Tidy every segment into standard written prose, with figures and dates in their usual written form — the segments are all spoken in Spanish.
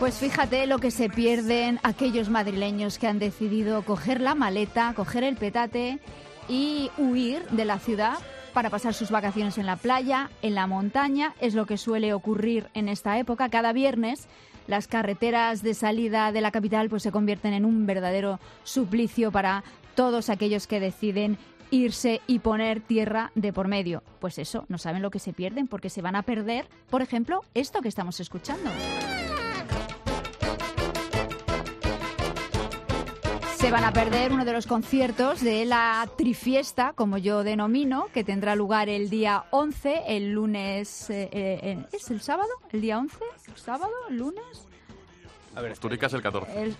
Pues fíjate lo que se pierden aquellos madrileños que han decidido coger la maleta, coger el petate y huir de la ciudad para pasar sus vacaciones en la playa, en la montaña. Es lo que suele ocurrir en esta época. Cada viernes las carreteras de salida de la capital pues se convierten en un verdadero suplicio para todos aquellos que deciden irse y poner tierra de por medio. Pues eso, no saben lo que se pierden porque se van a perder, por ejemplo, esto que estamos escuchando. Se van a perder uno de los conciertos de la Trifiesta, como yo denomino, que tendrá lugar el día 11, el lunes... ¿Es el sábado? ¿El día 11? ¿Sábado? ¿Lunes? A ver, Custurica es el 14.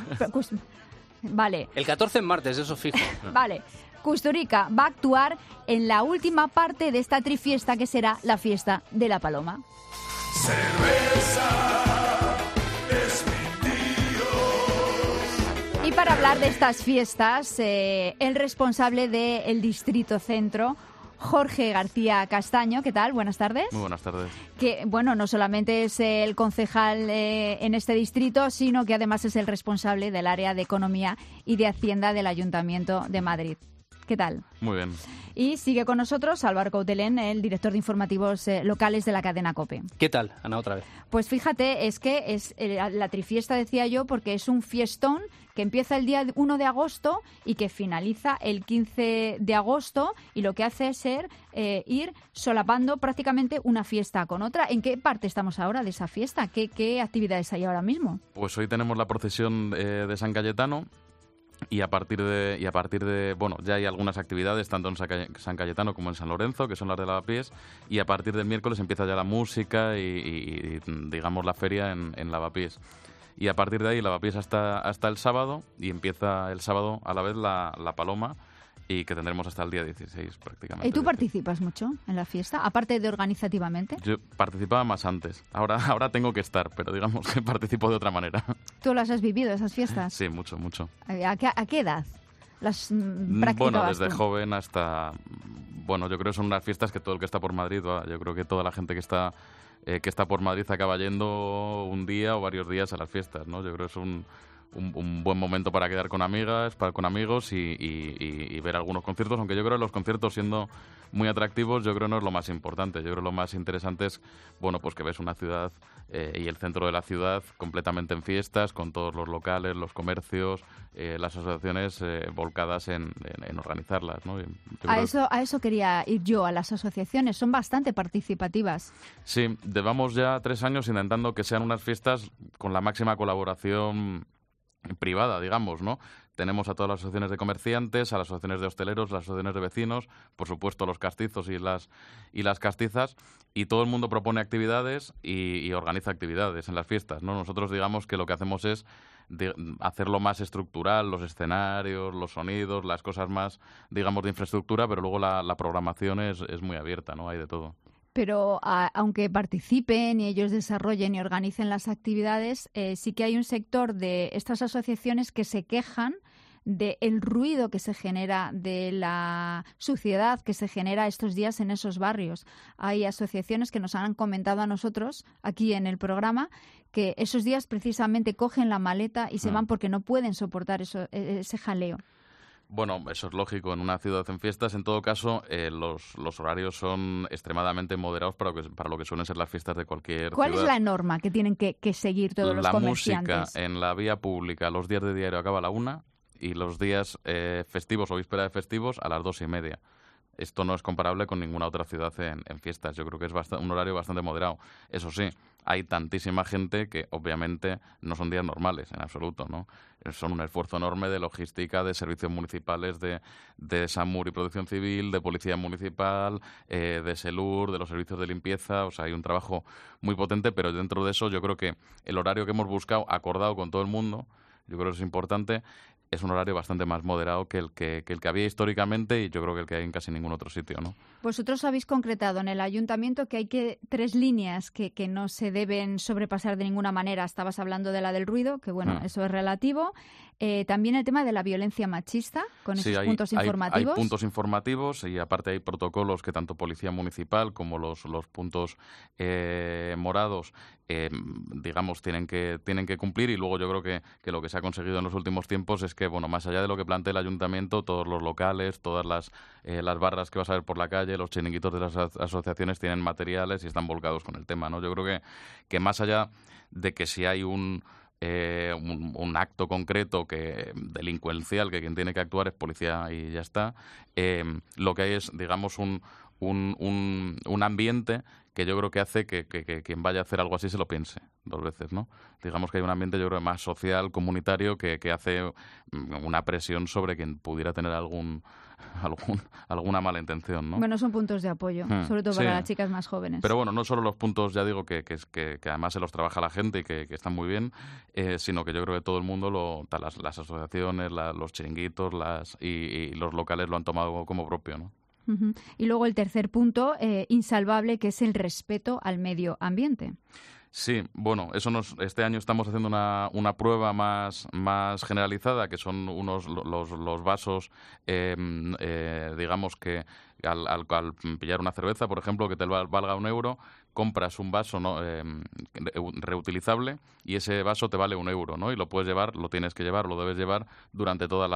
Vale. El 14 es martes, eso fijo. Vale. Custurica va a actuar en la última parte de esta Trifiesta, que será la fiesta de la Paloma. Cerveza. Y para hablar de estas fiestas, el responsable del Distrito Centro, Jorge García Castaño, ¿qué tal? Buenas tardes. Muy buenas tardes. Que, bueno, no solamente es el concejal en este distrito, sino que además es el responsable del área de Economía y de Hacienda del Ayuntamiento de Madrid. ¿Qué tal? Muy bien. Y sigue con nosotros Álvaro Coutelén, el director de informativos locales de la cadena COPE. ¿Qué tal, Ana, otra vez? Pues fíjate, es que es la Trifiesta, decía yo, porque es un fiestón que empieza el día 1 de agosto y que finaliza el 15 de agosto, y lo que hace es ir solapando prácticamente una fiesta con otra. ¿En qué parte estamos ahora de esa fiesta? ¿Qué actividades hay ahora mismo? Pues hoy tenemos la procesión de San Cayetano. Y a partir de, bueno, ya hay algunas actividades tanto en San Cayetano como en San Lorenzo, que son las de Lavapiés, y a partir del miércoles empieza ya la música y digamos la feria en Lavapiés. Y a partir de ahí Lavapiés hasta el sábado, y empieza el sábado a la vez la Paloma, y que tendremos hasta el día 16 prácticamente. ¿Y tú participas mucho en la fiesta, aparte de organizativamente? Yo participaba más antes. Ahora tengo que estar, pero digamos que participo de otra manera. ¿Tú las has vivido, esas fiestas? Sí, mucho, mucho. ¿A qué edad las practicabas? Bueno, desde tú? joven hasta... Bueno, yo creo que son unas fiestas que todo el que está por Madrid va. Yo creo que toda la gente que está por Madrid acaba yendo un día o varios días a las fiestas, ¿no? Yo creo que es un buen momento para quedar con amigas, con amigos y ver algunos conciertos, aunque yo creo que los conciertos, siendo muy atractivos, yo creo que no es lo más importante. Yo creo que lo más interesante es, bueno, pues que ves una ciudad y el centro de la ciudad completamente en fiestas, con todos los locales, los comercios, las asociaciones volcadas en organizarlas, ¿no? A eso quería ir yo, a las asociaciones. Son bastante participativas. Sí, llevamos ya 3 años intentando que sean unas fiestas con la máxima colaboración privada, digamos, ¿no? Tenemos a todas las asociaciones de comerciantes, a las asociaciones de hosteleros, las asociaciones de vecinos, por supuesto los castizos y las castizas, y todo el mundo propone actividades y organiza actividades en las fiestas, ¿no? Nosotros digamos que lo que hacemos es hacerlo más estructural, los escenarios, los sonidos, las cosas más, digamos, de infraestructura, pero luego la programación es muy abierta, ¿no? Hay de todo. Pero aunque participen y ellos desarrollen y organicen las actividades, sí que hay un sector de estas asociaciones que se quejan del ruido que se genera, de la suciedad que se genera estos días en esos barrios. Hay asociaciones que nos han comentado a nosotros aquí en el programa que esos días precisamente cogen la maleta y se van porque no pueden soportar ese jaleo. Bueno, eso es lógico en una ciudad en fiestas. En todo caso, los horarios son extremadamente moderados para lo que suelen ser las fiestas de cualquier ¿Cuál ciudad. es la norma que tienen que seguir todos los comerciantes? La música en la vía pública los días de diario acaba a la 1 y los días festivos o víspera de festivos a las 2:30. Esto no es comparable con ninguna otra ciudad en fiestas. Yo creo que es un horario bastante moderado. Eso sí, hay tantísima gente que obviamente no son días normales en absoluto, ¿no? Son un esfuerzo enorme de logística, de servicios municipales, de SAMUR y Protección Civil, de Policía Municipal, de SELUR, de los servicios de limpieza. O sea, hay un trabajo muy potente, pero dentro de eso yo creo que el horario que hemos buscado, acordado con todo el mundo, yo creo que es importante, es un horario bastante más moderado que el que había históricamente, y yo creo que el que hay en casi ningún otro sitio, ¿no? Vosotros habéis concretado en el ayuntamiento que hay 3 líneas que no se deben sobrepasar de ninguna manera. Estabas hablando de la del ruido, que bueno, eso es relativo. También el tema de la violencia machista, con esos puntos informativos. Hay puntos informativos, y aparte hay protocolos que tanto Policía Municipal como los puntos morados, digamos, tienen que cumplir. Y luego yo creo que lo que se ha conseguido en los últimos tiempos es que, bueno, más allá de lo que plantea el ayuntamiento, todos los locales, todas las barras que vas a ver por la calle, los chiringuitos de las asociaciones tienen materiales y están volcados con el tema, ¿no? Yo creo que más allá de que si hay un acto concreto delincuencial, que quien tiene que actuar es policía y ya está, lo que hay es, digamos, un ambiente que yo creo que hace que quien vaya a hacer algo así se lo piense 2 veces, ¿no? Digamos que hay un ambiente, yo creo, más social, comunitario, que hace una presión sobre quien pudiera tener alguna mala intención, ¿no? Bueno, son puntos de apoyo, sobre todo para las chicas más jóvenes. Pero bueno, no solo los puntos, ya digo, que además se los trabaja la gente y que están muy bien, sino que yo creo que todo el mundo, las asociaciones, los chiringuitos y los locales lo han tomado como propio, ¿no? Uh-huh. Y luego el tercer punto, insalvable, que es el respeto al medio ambiente. Sí, bueno, este año estamos haciendo una prueba más generalizada, que son los vasos, digamos que al pillar una cerveza, por ejemplo, que te valga €1, compras un vaso, ¿no?, reutilizable, y ese vaso te vale €1, ¿no? Y lo tienes que llevar, lo debes llevar durante toda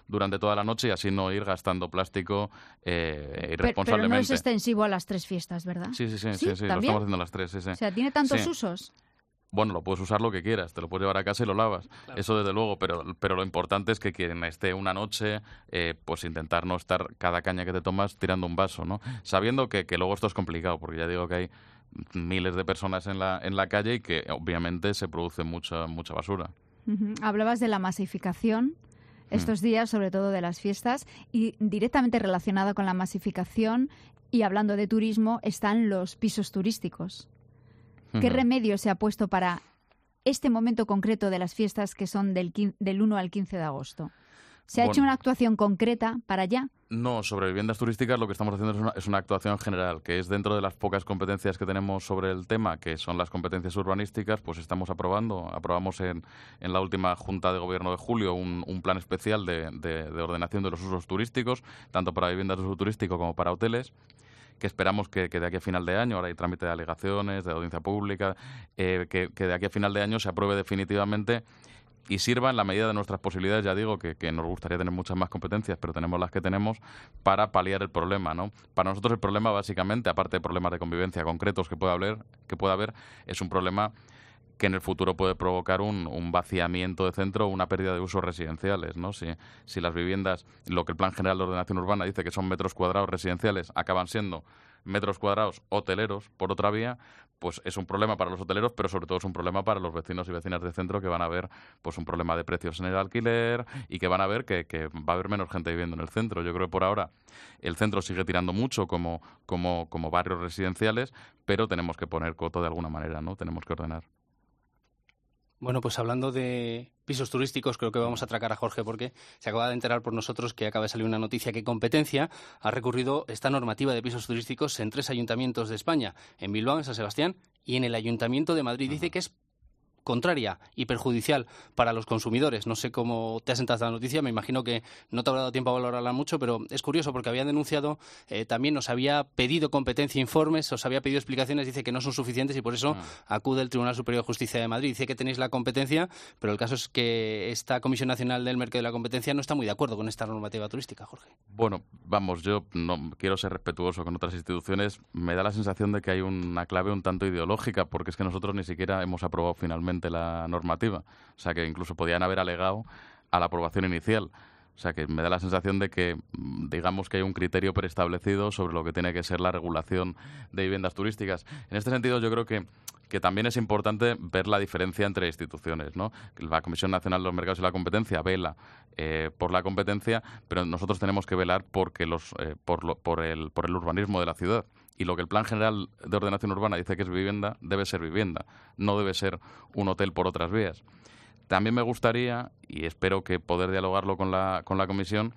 la noche, y así no ir gastando plástico irresponsablemente. Pero no es extensivo a las 3 fiestas, ¿verdad? Sí, lo estamos haciendo a las 3, sí. O sea, ¿tiene tantos usos? Bueno, lo puedes usar lo que quieras, te lo puedes llevar a casa y lo lavas, claro. Eso desde luego, pero lo importante es que quien esté una noche, pues intentar no estar cada caña que te tomas tirando un vaso, ¿no? Sabiendo que luego esto es complicado, porque ya digo que hay miles de personas en la calle y que obviamente se produce mucha basura. Uh-huh. Hablabas de la masificación estos días, sobre todo de las fiestas, y directamente relacionada con la masificación y hablando de turismo están los pisos turísticos. ¿Qué remedio se ha puesto para este momento concreto de las fiestas, que son del 1 al 15 de agosto? ¿Se ha hecho una actuación concreta para allá? No, sobre viviendas turísticas lo que estamos haciendo es una actuación general, que es dentro de las pocas competencias que tenemos sobre el tema, que son las competencias urbanísticas. Pues aprobamos en la última Junta de Gobierno de julio un plan especial de ordenación de los usos turísticos, tanto para viviendas de uso turístico como para hoteles, que esperamos que de aquí a final de año, ahora hay trámite de alegaciones, de audiencia pública, que de aquí a final de año se apruebe definitivamente y sirva en la medida de nuestras posibilidades. Ya digo que nos gustaría tener muchas más competencias, pero tenemos las que tenemos para paliar el problema, ¿no? Para nosotros el problema, básicamente, aparte de problemas de convivencia concretos que pueda haber, es un problema que en el futuro puede provocar un vaciamiento de centro o una pérdida de usos residenciales, ¿no? Si las viviendas, lo que el Plan General de Ordenación Urbana dice que son metros cuadrados residenciales, acaban siendo metros cuadrados hoteleros por otra vía, pues es un problema para los hoteleros, pero sobre todo es un problema para los vecinos y vecinas de centro, que van a ver pues un problema de precios en el alquiler, y que van a ver que va a haber menos gente viviendo en el centro. Yo creo que por ahora el centro sigue tirando mucho como barrios residenciales, pero tenemos que poner coto de alguna manera, ¿no? Tenemos que ordenar. Bueno, pues hablando de pisos turísticos, creo que vamos a atracar a Jorge, porque se acaba de enterar por nosotros que acaba de salir una noticia que Competencia ha recurrido esta normativa de pisos turísticos en 3 ayuntamientos de España, en Bilbao, en San Sebastián y en el Ayuntamiento de Madrid. Dice que es contraria y perjudicial para los consumidores. No sé cómo te has enterado de la noticia, me imagino que no te habrá dado tiempo a valorarla mucho, pero es curioso porque había denunciado, también nos había pedido Competencia informes, os había pedido explicaciones, dice que no son suficientes y por eso acude el Tribunal Superior de Justicia de Madrid. Dice que tenéis la competencia, pero el caso es que esta Comisión Nacional del Mercado de la Competencia no está muy de acuerdo con esta normativa turística, Jorge. Bueno, vamos, yo no quiero ser respetuoso con otras instituciones. Me da la sensación de que hay una clave un tanto ideológica, porque es que nosotros ni siquiera hemos aprobado finalmente la normativa. O sea, que incluso podían haber alegado a la aprobación inicial. O sea, que me da la sensación de que, digamos, que hay un criterio preestablecido sobre lo que tiene que ser la regulación de viviendas turísticas. En este sentido, yo creo que también es importante ver la diferencia entre instituciones, ¿no? La Comisión Nacional de los Mercados y la Competencia vela por la competencia, pero nosotros tenemos que velar por el urbanismo de la ciudad. Y lo que el Plan General de Ordenación Urbana dice que es vivienda, debe ser vivienda, no debe ser un hotel por otras vías. También me gustaría, y espero que poder dialogarlo con la Comisión,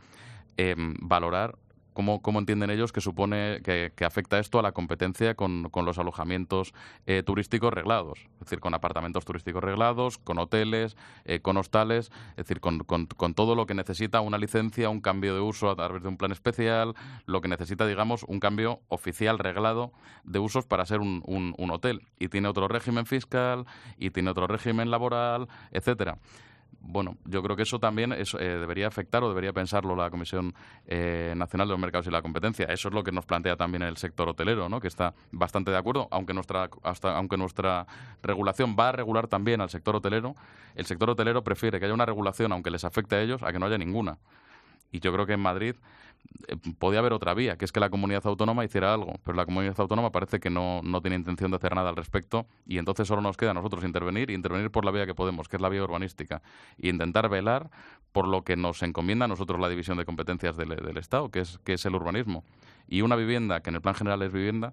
valorar cómo entienden ellos que supone que afecta esto a la competencia con los alojamientos turísticos reglados, es decir, con apartamentos turísticos reglados, con hoteles, con hostales, es decir, con todo lo que necesita una licencia, un cambio de uso a través de un plan especial, lo que necesita, digamos, un cambio oficial reglado de usos para ser un hotel. Y tiene otro régimen fiscal, y tiene otro régimen laboral, etcétera. Bueno, yo creo que eso también debería afectar o debería pensarlo la Comisión Nacional de los Mercados y la Competencia. Eso es lo que nos plantea también el sector hotelero, ¿no? Que está bastante de acuerdo, aunque nuestra regulación va a regular también al sector hotelero. El sector hotelero prefiere que haya una regulación, aunque les afecte a ellos, a que no haya ninguna. Y yo creo que en Madrid podía haber otra vía, que es que la comunidad autónoma hiciera algo, pero la comunidad autónoma parece que no tiene intención de hacer nada al respecto, y entonces solo nos queda a nosotros intervenir por la vía que podemos, que es la vía urbanística, e intentar velar por lo que nos encomienda a nosotros la división de competencias del Estado, que es el urbanismo. Y una vivienda, que en el plan general es vivienda,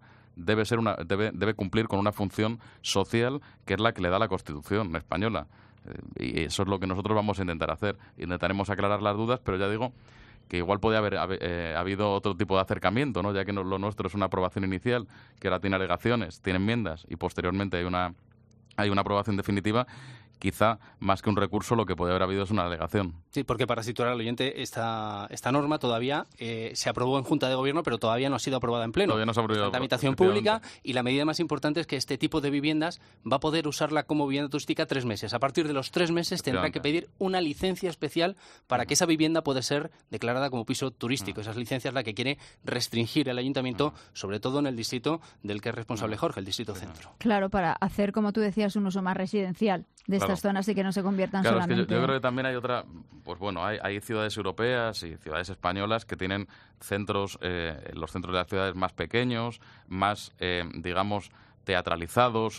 debe cumplir con una función social que es la que le da la Constitución española. Y eso es lo que nosotros vamos a intentar hacer. Intentaremos aclarar las dudas, pero ya digo que igual podía haber habido otro tipo de acercamiento, ¿no? Ya que lo nuestro es una aprobación inicial, que ahora tiene alegaciones, tiene enmiendas y posteriormente hay una aprobación definitiva. Quizá, más que un recurso, lo que puede haber habido es una alegación. Sí, porque para situar al oyente, esta norma todavía se aprobó en Junta de Gobierno, pero todavía no ha sido aprobada en Pleno. Todavía no se ha aprobado. Está en tramitación pública, y la medida más importante es que este tipo de viviendas va a poder usarla como vivienda turística 3 meses. A partir de los 3 meses tendrá que pedir una licencia especial para que esa vivienda pueda ser declarada como piso turístico. Esa licencia es la que quiere restringir el Ayuntamiento, sobre todo en el distrito del que es responsable Jorge, el distrito centro. Claro, para hacer, como tú decías, un uso más residencial de estas zonas y que no se conviertan solamente... Es que yo creo que también hay otra... Pues bueno, hay ciudades europeas y ciudades españolas que tienen centros, los centros de las ciudades más pequeños, más, digamos, teatralizados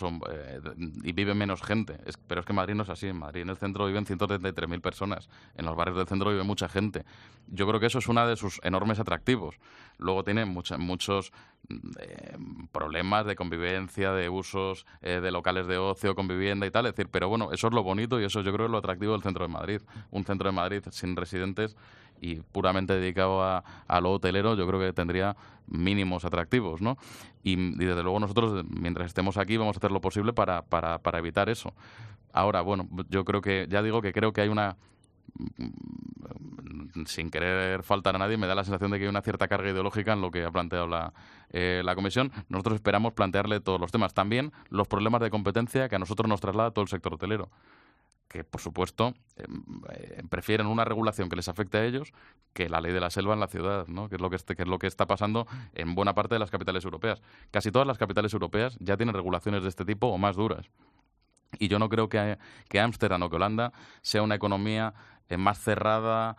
y vive menos gente. Pero es que Madrid no es así. En Madrid, en el centro, viven 133.000 personas. En los barrios del centro vive mucha gente. Yo creo que eso es uno de sus enormes atractivos. Luego tiene muchos problemas de convivencia, de usos de locales de ocio con vivienda y tal. Es decir, pero bueno, eso es lo bonito y eso yo creo es lo atractivo del centro de Madrid. Un centro de Madrid sin residentes y puramente dedicado a lo hotelero, yo creo que tendría mínimos atractivos, ¿no? Y desde luego nosotros, mientras estemos aquí, vamos a hacer lo posible para evitar eso. Ahora, bueno, yo creo que hay una... Sin querer faltar a nadie, me da la sensación de que hay una cierta carga ideológica en lo que ha planteado la Comisión. Nosotros esperamos plantearle todos los temas. También los problemas de competencia que a nosotros nos traslada todo el sector hotelero, que por supuesto prefieren una regulación que les afecte a ellos que la ley de la selva en la ciudad, ¿no? que es lo que está pasando en buena parte de las capitales europeas. Casi todas las capitales europeas ya tienen regulaciones de este tipo o más duras. Y yo no creo que Ámsterdam o que Holanda sea una economía más cerrada,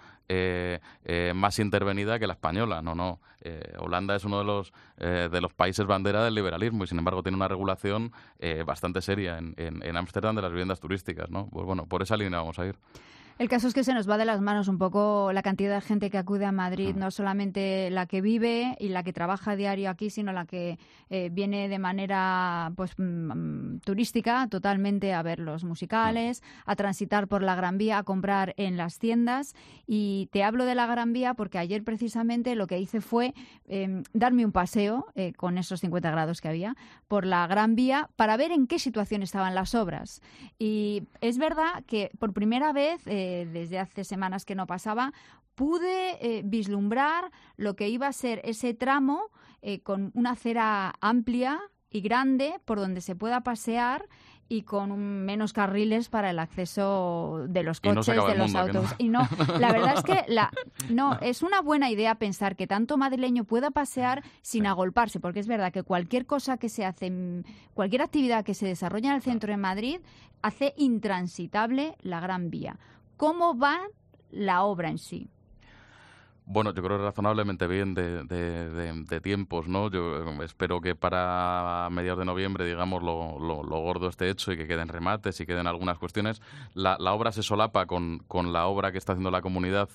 más intervenida que la española. No. Holanda es uno de los países bandera del liberalismo y, sin embargo, tiene una regulación bastante seria en Ámsterdam de las viviendas turísticas, ¿no? Pues bueno, por esa línea vamos a ir. El caso es que se nos va de las manos un poco la cantidad de gente que acude a Madrid, no solamente la que vive y la que trabaja a diario aquí, sino la que viene de manera turística totalmente a ver los musicales, a transitar por la Gran Vía, a comprar en las tiendas. Y te hablo de la Gran Vía porque ayer precisamente lo que hice fue darme un paseo con esos 50 grados que había por la Gran Vía para ver en qué situación estaban las obras. Y es verdad que por primera vez desde hace semanas que no pasaba, pude vislumbrar lo que iba a ser ese tramo con una acera amplia y grande por donde se pueda pasear y con menos carriles para el acceso de los coches, de los autos. Y no, la verdad es que es una buena idea pensar que tanto madrileño pueda pasear sin agolparse, porque es verdad que cualquier cosa que se hace, cualquier actividad que se desarrolla en el centro de Madrid hace intransitable la Gran Vía. ¿Cómo va la obra en sí? Bueno, yo creo razonablemente bien de tiempos, ¿no? Yo espero que para mediados de noviembre, digamos, lo gordo esté hecho y que queden remates y queden algunas cuestiones. La obra se solapa con la obra que está haciendo la comunidad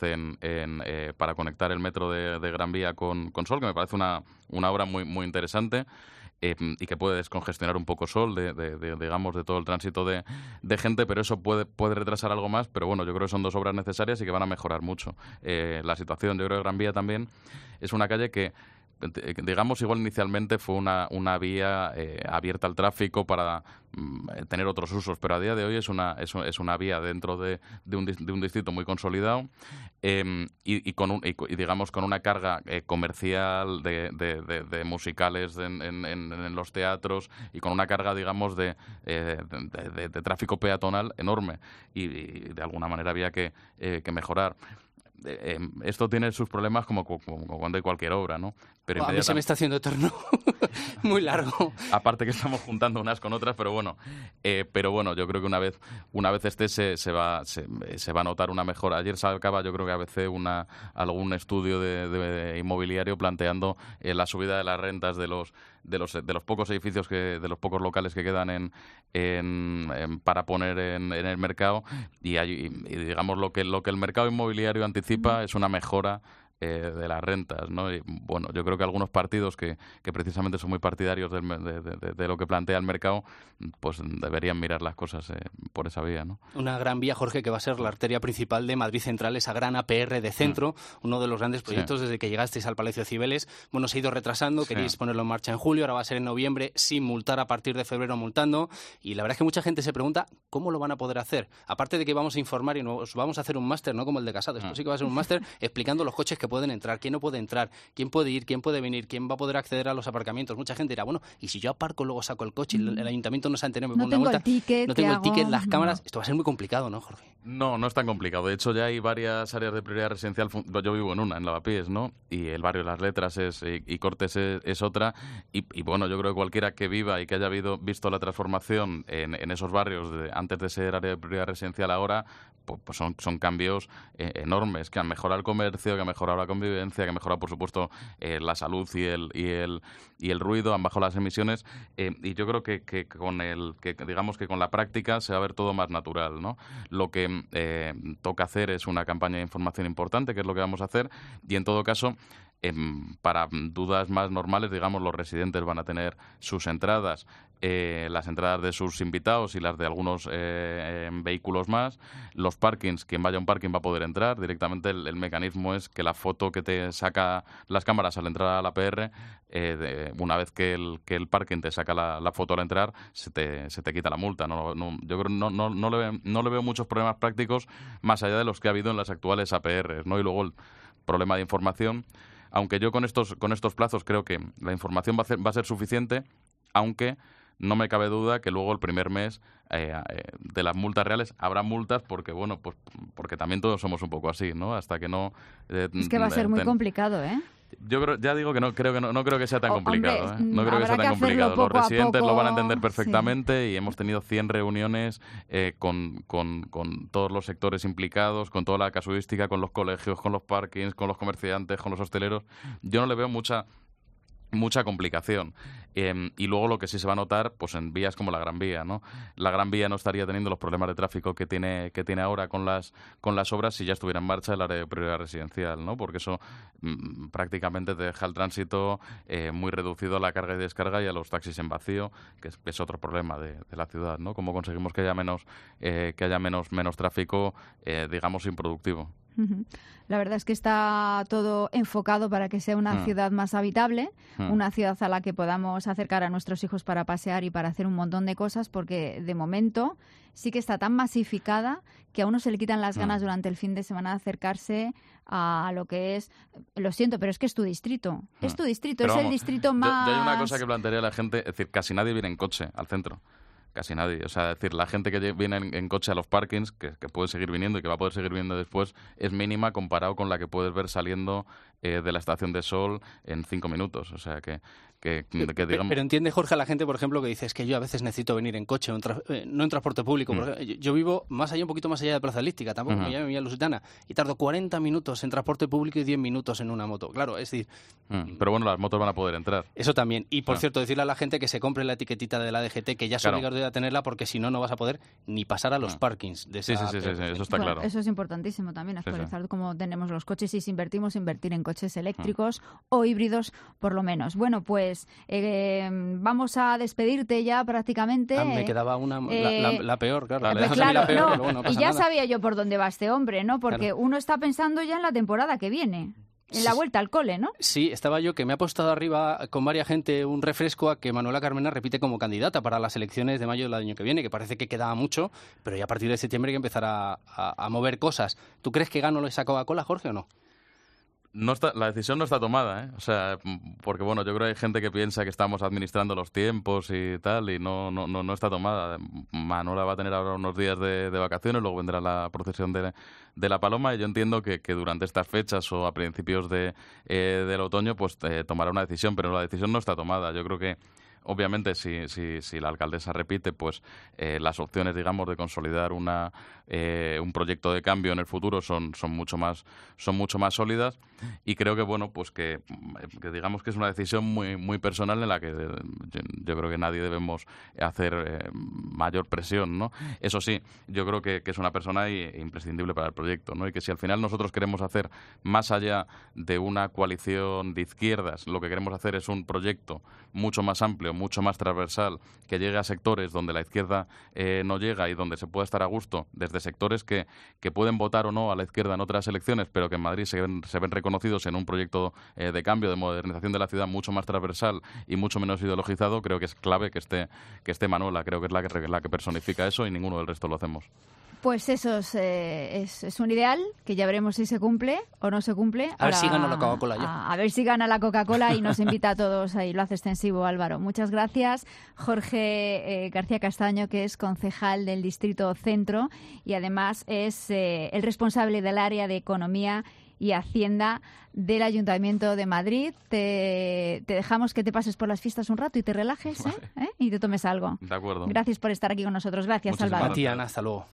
para conectar el metro de Gran Vía con Sol, que me parece una obra muy, muy interesante. y que puede descongestionar un poco Sol digamos, de todo el tránsito de gente, pero eso puede retrasar algo más, pero bueno, yo creo que son 2 obras necesarias y que van a mejorar mucho la situación. Yo creo que Gran Vía también es una calle que, digamos, igual inicialmente fue una vía abierta al tráfico para tener otros usos, pero a día de hoy es una vía dentro de un distrito muy consolidado y digamos con una carga comercial de musicales en los teatros y con una carga, digamos, de tráfico peatonal enorme y de alguna manera había que mejorar. Esto tiene sus problemas como cuando hay cualquier obra, ¿no? Pero a mí se me está haciendo eterno, muy largo. Aparte que estamos juntando unas con otras, pero bueno, yo creo que una vez esté se va a notar una mejora. Ayer sacaba, yo creo que ABC algún estudio de inmobiliario planteando la subida de las rentas de los pocos edificios de los pocos locales que quedan para poner en el mercado y digamos lo que el mercado inmobiliario anticipa es una mejora de las rentas, ¿no? Y, bueno, yo creo que algunos partidos que precisamente son muy partidarios de lo que plantea el mercado, pues deberían mirar las cosas por esa vía, ¿no? Una gran vía, Jorge, que va a ser la arteria principal de Madrid Central, esa gran APR de centro, uno de los grandes proyectos desde que llegasteis al Palacio de Cibeles. Bueno, se ha ido retrasando, queréis ponerlo en marcha en julio, ahora va a ser en noviembre, sin multar a partir de febrero multando, y la verdad es que mucha gente se pregunta cómo lo van a poder hacer. Aparte de que vamos a informar y nos vamos a hacer un máster, no como el de Casado, esto sí que va a ser un máster explicando los coches que pueden entrar, quién no puede entrar, quién puede ir, quién puede venir, quién va a poder acceder a los aparcamientos. Mucha gente dirá, bueno, y si yo aparco luego saco el coche y el ayuntamiento no se ha enterado, me pone una multa, no tengo el ticket, las cámaras, esto va a ser muy complicado, ¿no, Jorge? No es tan complicado. De hecho, ya hay varias áreas de prioridad residencial. Yo vivo en una, en Lavapiés, ¿no? Y el barrio Las Letras y Cortes es otra. Y bueno, yo creo que cualquiera que viva y que haya visto la transformación en esos barrios antes de ser área de prioridad residencial ahora, pues son cambios enormes que han mejorado el comercio, que han mejorado la convivencia, que han mejorado, por supuesto, la salud y el ruido, han bajado las emisiones. Y yo creo que digamos que con la práctica se va a ver todo más natural, ¿no? Lo que toca hacer es una campaña de información importante, que es lo que vamos a hacer, y en todo caso, para dudas más normales, digamos, los residentes van a tener sus entradas, las entradas de sus invitados y las de algunos vehículos más. Los parkings, quien vaya a un parking va a poder entrar. Directamente el mecanismo es que la foto que te saca las cámaras al entrar a la PR, una vez que el parking te saca la foto al entrar, se te quita la multa. Yo creo no le veo muchos problemas prácticos más allá de los que ha habido en las actuales APRs, ¿no? Y luego el problema de información, aunque yo con estos plazos creo que la información va a ser suficiente, aunque no me cabe duda que luego el primer mes de las multas reales habrá multas porque, bueno, pues porque también todos somos un poco así, ¿no? Hasta que no... es que va a ser muy complicado, ¿eh? Yo ya digo que no creo que sea tan complicado. Hombre, no creo que sea tan complicado. Los residentes lo van a entender perfectamente, y hemos tenido 100 reuniones con todos los sectores implicados, con toda la casuística, con los colegios, con los parkings, con los comerciantes, con los hosteleros. Yo no le veo mucha complicación. Y luego lo que sí se va a notar, pues en vías como la Gran Vía, ¿no? La Gran Vía no estaría teniendo los problemas de tráfico que tiene ahora con las obras si ya estuviera en marcha el área de prioridad residencial, ¿no? Porque eso prácticamente te deja el tránsito muy reducido a la carga y descarga y a los taxis en vacío, que es otro problema de la ciudad, ¿no? Cómo conseguimos que haya menos tráfico, digamos, improductivo. La verdad es que está todo enfocado para que sea una ciudad más habitable, una ciudad a la que podamos acercar a nuestros hijos para pasear y para hacer un montón de cosas, porque de momento sí que está tan masificada que a uno se le quitan las ganas durante el fin de semana de acercarse a lo que es... Lo siento, pero es que es tu distrito. Es tu distrito, pero es el distrito más... Yo hay una cosa que plantearía a la gente, es decir, casi nadie viene en coche al centro. Casi nadie. O sea, es decir, la gente que viene en coche a los parkings, que puede seguir viniendo y que va a poder seguir viniendo después, es mínima comparado con la que puedes ver saliendo de la estación de Sol en 5 minutos. O sea, que digamos... Pero entiende, Jorge, a la gente, por ejemplo, que dice, es que yo a veces necesito venir en coche, no en transporte público. Yo vivo un poquito más allá de Plaza Elíptica, tampoco me llamo Villa Lusitana, y tardo 40 minutos en transporte público y 10 minutos en una moto. Claro, es decir... Pero bueno, las motos van a poder entrar. Eso también. Y, por cierto, decirle a la gente que se compre la etiquetita de la DGT, que ya es obligatoria obligatoriedad tenerla porque si no, no vas a poder ni pasar a los parkings de esa Sí, eso está claro. Eso es importantísimo también, actualizar cómo tenemos los coches y si invertimos, invertir en coches eléctricos o híbridos por lo menos. Bueno, pues vamos a despedirte ya prácticamente. Me quedaba la peor, claro. Y ya sabía yo por dónde va este hombre, ¿no? Porque uno está pensando ya en la temporada que viene. En la vuelta al cole, ¿no? Sí, estaba yo que me ha apostado arriba con varias gente un refresco a que Manuela Carmena repite como candidata para las elecciones de mayo del año que viene, que parece que quedaba mucho, pero ya a partir de septiembre hay que empezar a mover cosas. ¿Tú crees que gano esa Coca-Cola, Jorge, o no? La decisión no está tomada, ¿eh? O sea, porque bueno, yo creo que hay gente que piensa que estamos administrando los tiempos y tal, y no está tomada. Manuela va a tener ahora unos días de vacaciones, luego vendrá la procesión de la Paloma, y yo entiendo que durante estas fechas o a principios del otoño, pues tomará una decisión, pero la decisión no está tomada. Yo creo que obviamente, si la alcaldesa repite, pues las opciones, digamos, de consolidar un proyecto de cambio en el futuro son mucho más sólidas, y creo que bueno, pues que digamos que es una decisión muy personal en la que yo creo que nadie debemos hacer mayor presión, ¿no? Eso sí, yo creo que es una persona imprescindible para el proyecto, ¿no? Y que si al final nosotros queremos hacer más allá de una coalición de izquierdas, lo que queremos hacer es un proyecto mucho más amplio, mucho más transversal, que llegue a sectores donde la izquierda no llega y donde se pueda estar a gusto, desde sectores que pueden votar o no a la izquierda en otras elecciones, pero que en Madrid se ven reconocidos en un proyecto de cambio, de modernización de la ciudad mucho más transversal y mucho menos ideologizado. Creo que es clave que esté Manuela. Creo que es la que personifica eso, y ninguno del resto lo hacemos. Pues eso es un ideal que ya veremos si se cumple o no se cumple. A ver si gana la Coca-Cola yo. A ver si gana la Coca-Cola y nos invita a todos ahí. Lo hace extensivo, Álvaro. Muchas gracias. Jorge García Castaño, que es concejal del Distrito Centro y además es el responsable del área de Economía y Hacienda del Ayuntamiento de Madrid. Te dejamos que te pases por las fiestas un rato y te relajes, vale. Y te tomes algo. De acuerdo. Gracias por estar aquí con nosotros. Gracias, Álvaro. Gracias, Ana. Hasta luego.